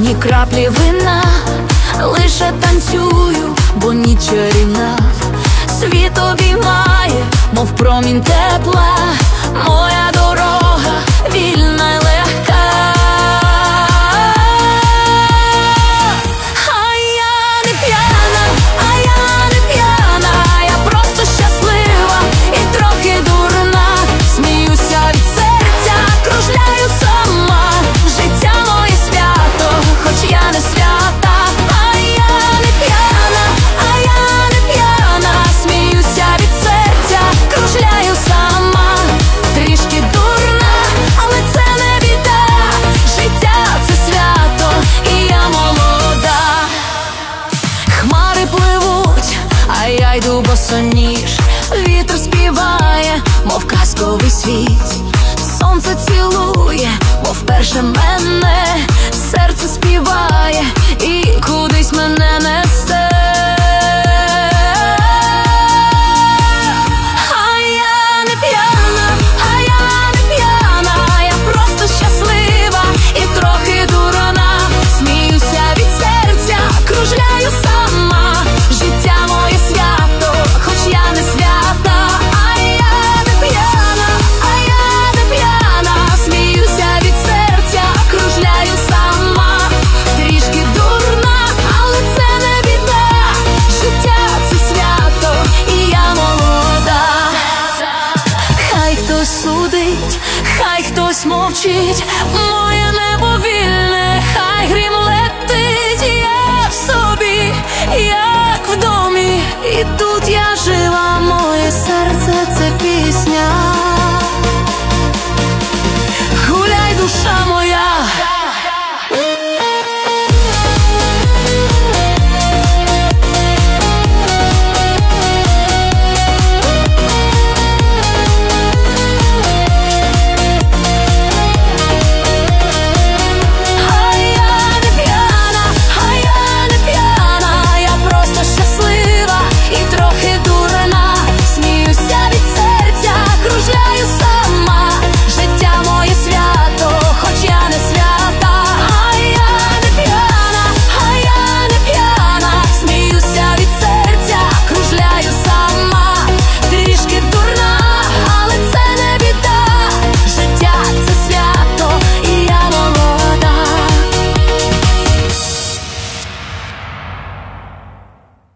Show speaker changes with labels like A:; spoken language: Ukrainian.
A: ні краплі вина, лише танцюю, бо ніч чарівна. Світ обіймає, мов промінь тепла, моя дорога вільна й легка. А я не п'яна, а я не п'яна, я просто щаслива і трохи дурна. Сміюся від серця, кружляю сама, життя моє свято, хоч я не свята. А я не п'яна, а я не п'яна, сміюся від серця, кружляю сама, трішки дурна, але це не біда. Життя — це свято, і я молода. Хмари пливуть, а я йду босоніж. Вітер співає, мов казковий світ. Сонце цілує, мов перше мене. Серце співає і кудись мене